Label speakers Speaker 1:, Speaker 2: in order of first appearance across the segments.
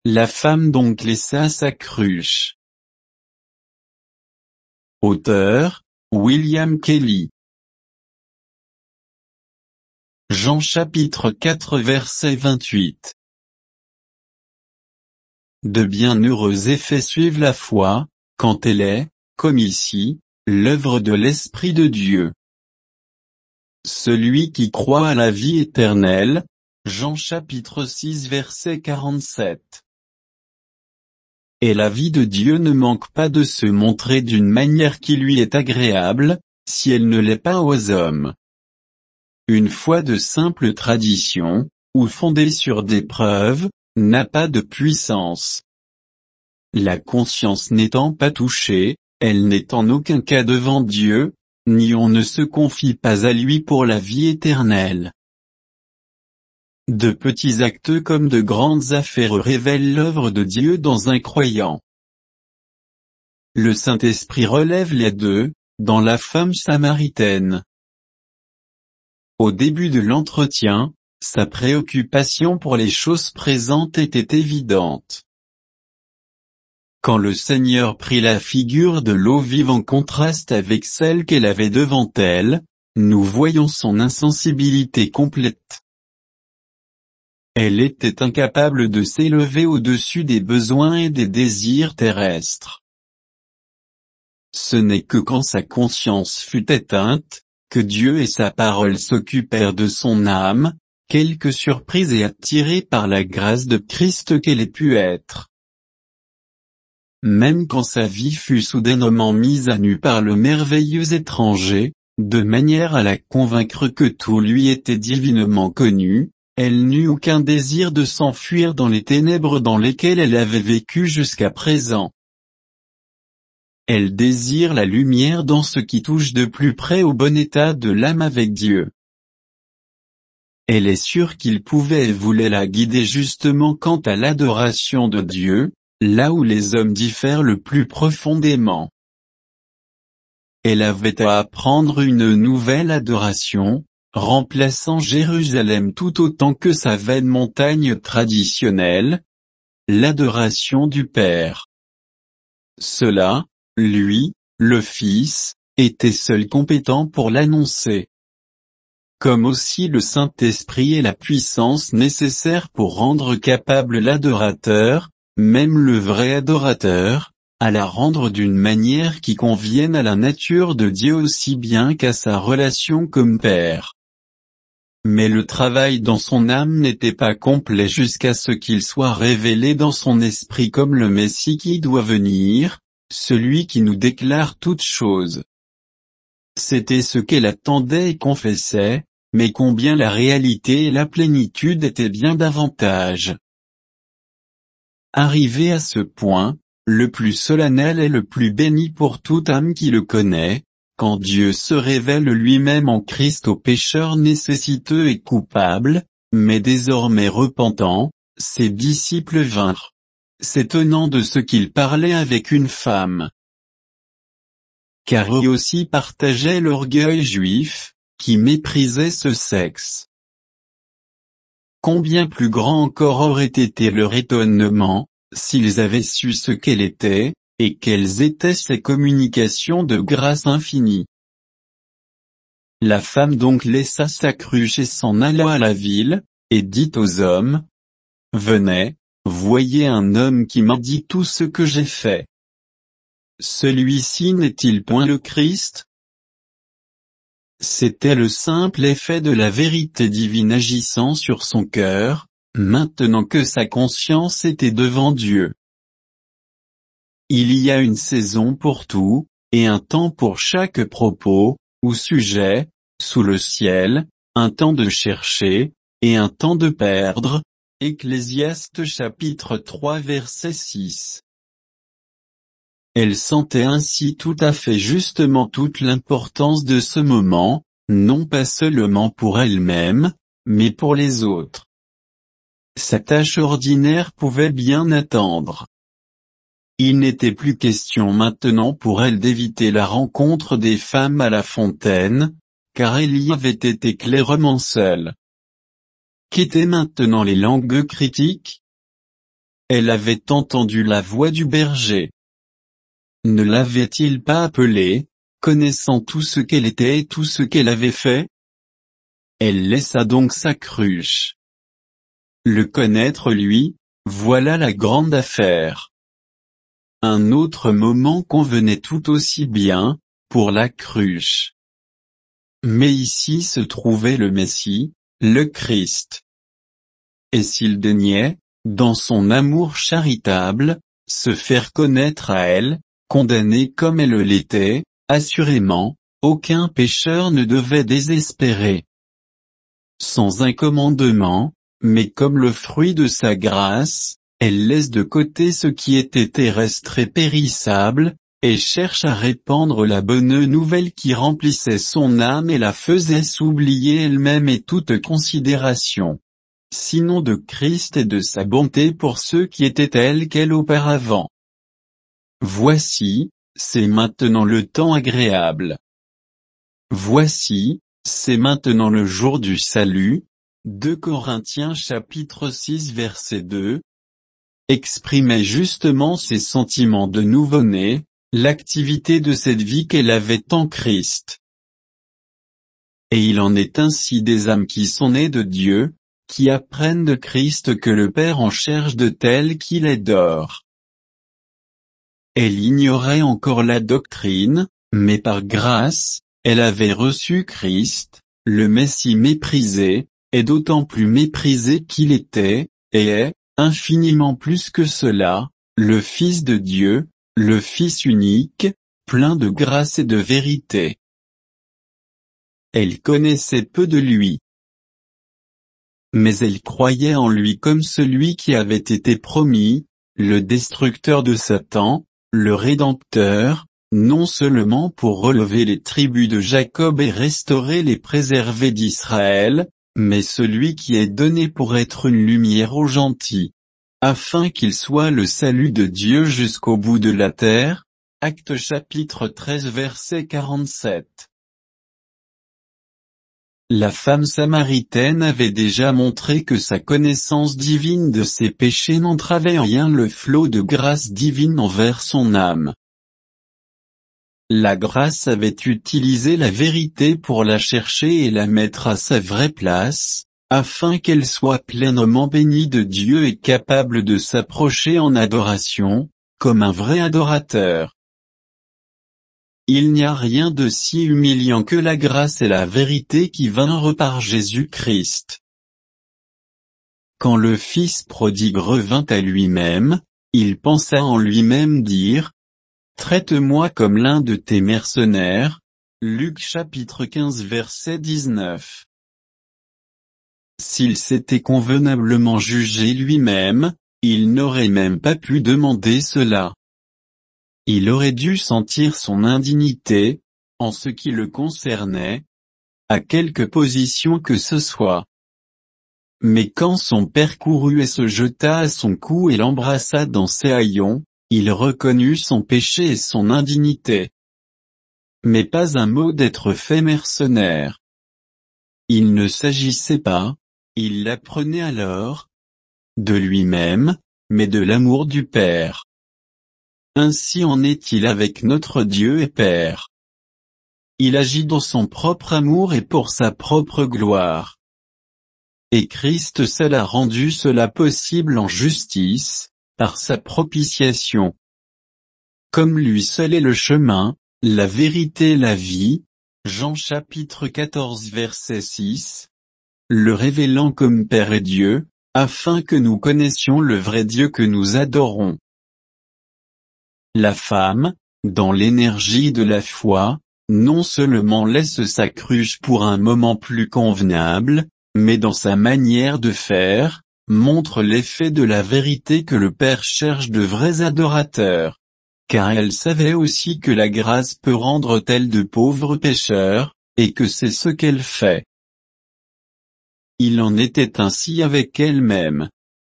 Speaker 1: La femme donc laissa sa cruche. Auteur, William Kelly. Jean chapitre 4 verset 28. De bienheureux effets suivent la foi, quand elle est, comme ici, l'œuvre de l'Esprit de Dieu. Celui qui croit à la vie éternelle, Jean chapitre 6 verset 47. Et la vie de Dieu ne manque pas de se montrer d'une manière qui lui est agréable, si elle ne l'est pas aux hommes. Une foi de simple tradition, ou fondée sur des preuves, n'a pas de puissance. La conscience n'étant pas touchée, elle n'est en aucun cas devant Dieu, ni on ne se confie pas à lui pour la vie éternelle. De petits actes comme de grandes affaires révèlent l'œuvre de Dieu dans un croyant. Le Saint-Esprit relève les deux, dans la femme samaritaine. Au début de l'entretien, sa préoccupation pour les choses présentes était évidente. Quand le Seigneur prit la figure de l'eau vive en contraste avec celle qu'elle avait devant elle, nous voyons son insensibilité complète. Elle était incapable de s'élever au-dessus des besoins et des désirs terrestres. Ce n'est que quand sa conscience fut éteinte, que Dieu et sa parole s'occupèrent de son âme, quelque surprise et attirée par la grâce de Christ qu'elle ait pu être. Même quand sa vie fut soudainement mise à nu par le merveilleux étranger, de manière à la convaincre que tout lui était divinement connu, elle n'eut aucun désir de s'enfuir dans les ténèbres dans lesquelles elle avait vécu jusqu'à présent. Elle désire la lumière dans ce qui touche de plus près au bon état de l'âme avec Dieu. Elle est sûre qu'il pouvait et voulait la guider justement quant à l'adoration de Dieu, là où les hommes diffèrent le plus profondément. Elle avait à apprendre une nouvelle adoration, remplaçant Jérusalem tout autant que sa vaine montagne traditionnelle, l'adoration du Père. Cela, lui, le Fils, était seul compétent pour l'annoncer. Comme aussi le Saint-Esprit est la puissance nécessaire pour rendre capable l'adorateur, même le vrai adorateur, à la rendre d'une manière qui convienne à la nature de Dieu aussi bien qu'à sa relation comme Père. Mais le travail dans son âme n'était pas complet jusqu'à ce qu'il soit révélé dans son esprit comme le Messie qui doit venir, celui qui nous déclare toutes choses. C'était ce qu'elle attendait et confessait, mais combien la réalité et la plénitude étaient bien davantage. Arrivé à ce point, le plus solennel et le plus béni pour toute âme qui le connaît, quand Dieu se révèle lui-même en Christ aux pécheurs nécessiteux et coupables, mais désormais repentants, ses disciples vinrent, s'étonnant de ce qu'il parlait avec une femme. Car eux aussi partageaient l'orgueil juif, qui méprisait ce sexe. Combien plus grand encore aurait été leur étonnement, s'ils avaient su ce qu'elle était, et quelles étaient ses communications de grâce infinie. La femme donc laissa sa cruche et s'en alla à la ville, et dit aux hommes, « Venez, voyez un homme qui m'a dit tout ce que j'ai fait. Celui-ci n'est-il point le Christ ?» C'était le simple effet de la vérité divine agissant sur son cœur, maintenant que sa conscience était devant Dieu. Il y a une saison pour tout, et un temps pour chaque propos, ou sujet, sous le ciel, un temps de chercher, et un temps de perdre. Ecclésiaste chapitre 3 verset 6. Elle sentait ainsi tout à fait justement toute l'importance de ce moment, non pas seulement pour elle-même, mais pour les autres. Sa tâche ordinaire pouvait bien attendre. Il n'était plus question maintenant pour elle d'éviter la rencontre des femmes à la fontaine, car elle y avait été clairement seule. Qu'étaient maintenant les langues critiques? elle avait entendu la voix du berger. Ne l'avait-il pas appelée, connaissant tout ce qu'elle était et tout ce qu'elle avait fait? Elle laissa donc sa cruche. Le connaître lui, voilà la grande affaire. Un autre moment convenait tout aussi bien, pour la cruche. Mais ici se trouvait le Messie, le Christ. Et s'il daignait, dans son amour charitable, se faire connaître à elle, condamnée comme elle l'était, assurément, aucun pécheur ne devait désespérer. Sans un commandement, mais comme le fruit de sa grâce, elle laisse de côté ce qui était terrestre et périssable, et cherche à répandre la bonne nouvelle qui remplissait son âme et la faisait s'oublier elle-même et toute considération. Sinon de Christ et de sa bonté pour ceux qui étaient tels qu'elle auparavant. Voici, c'est maintenant le temps agréable. Voici, c'est maintenant le jour du salut. 2 Corinthiens chapitre 6 verset 2. Exprimait justement ses sentiments de nouveau-né, l'activité de cette vie qu'elle avait en Christ. Et il en est ainsi des âmes qui sont nées de Dieu, qui apprennent de Christ que le Père en cherche de tels qu'il adore. Elle ignorait encore la doctrine, mais par grâce, elle avait reçu Christ, le Messie méprisé, et d'autant plus méprisé qu'il était, et est, infiniment plus que cela, le Fils de Dieu, le Fils unique, plein de grâce et de vérité. Elle connaissait peu de lui. Mais elle croyait en lui comme celui qui avait été promis, le destructeur de Satan, le Rédempteur, non seulement pour relever les tribus de Jacob et restaurer les préservés d'Israël, mais celui qui est donné pour être une lumière aux gentils, afin qu'il soit le salut de Dieu jusqu'au bout de la terre. Actes chapitre 13 verset 47. La femme samaritaine avait déjà montré que sa connaissance divine de ses péchés n'entravait en rien le flot de grâce divine envers son âme. La grâce avait utilisé la vérité pour la chercher et la mettre à sa vraie place, afin qu'elle soit pleinement bénie de Dieu et capable de s'approcher en adoration, comme un vrai adorateur. Il n'y a rien de si humiliant que la grâce et la vérité qui vinrent par Jésus-Christ. Quand le Fils prodigue revint à lui-même, il pensa en lui-même dire: Traite-moi comme l'un de tes mercenaires. Luc chapitre 15 verset 19. S'il s'était convenablement jugé lui-même, il n'aurait même pas pu demander cela. Il aurait dû sentir son indignité, en ce qui le concernait, à quelque position que ce soit. Mais quand son père courut et se jeta à son cou et l'embrassa dans ses haillons, il reconnut son péché et son indignité. Mais pas un mot d'être fait mercenaire. Il ne s'agissait pas, il l'apprenait alors, de lui-même, mais de l'amour du Père. Ainsi en est-il avec notre Dieu et Père. Il agit dans son propre amour et pour sa propre gloire. Et Christ seul a rendu cela possible en justice, par sa propitiation. Comme lui seul est le chemin, la vérité et la vie, Jean chapitre 14 verset 6, le révélant comme Père et Dieu, afin que nous connaissions le vrai Dieu que nous adorons. La femme, dans l'énergie de la foi, non seulement laisse sa cruche pour un moment plus convenable, mais dans sa manière de faire, montre l'effet de la vérité que le Père cherche de vrais adorateurs. Car elle savait aussi que la grâce peut rendre telle de pauvres pécheurs, et que c'est ce qu'elle fait. Il en était ainsi avec elle-même.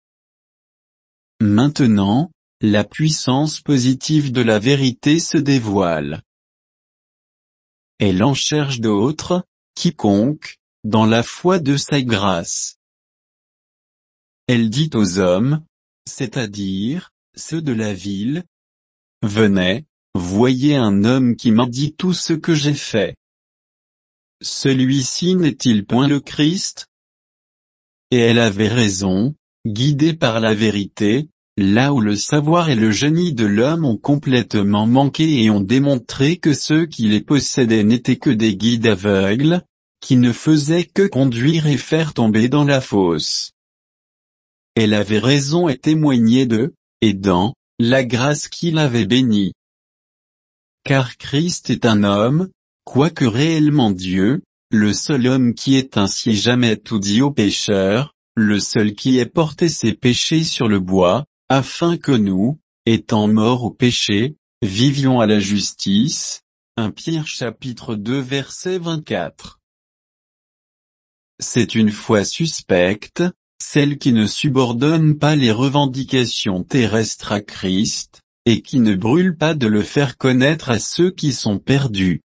Speaker 1: Maintenant, la puissance positive de la vérité se dévoile. Elle en cherche d'autres, quiconque, dans la foi de sa grâce. Elle dit aux hommes: c'est-à-dire, ceux de la ville. Venez, voyez un homme qui m'a dit tout ce que j'ai fait. Celui-ci n'est-il point le Christ? Et elle avait raison, guidée par la vérité, là où le savoir et le génie de l'homme ont complètement manqué et ont démontré que ceux qui les possédaient n'étaient que des guides aveugles, qui ne faisaient que conduire et faire tomber dans la fosse. Elle avait raison et témoignait de, et dans, la grâce qu'il avait bénie. Car Christ est un homme, quoique réellement Dieu, le seul homme qui ait ainsi jamais tout dit aux pécheurs, le seul qui ait porté ses péchés sur le bois, afin que nous, étant morts au péché, vivions à la justice. 1 Pierre chapitre 2 verset 24. C'est une foi suspecte, celle qui ne subordonne pas les revendications terrestres à Christ, et qui ne brûle pas de le faire connaître à ceux qui sont perdus.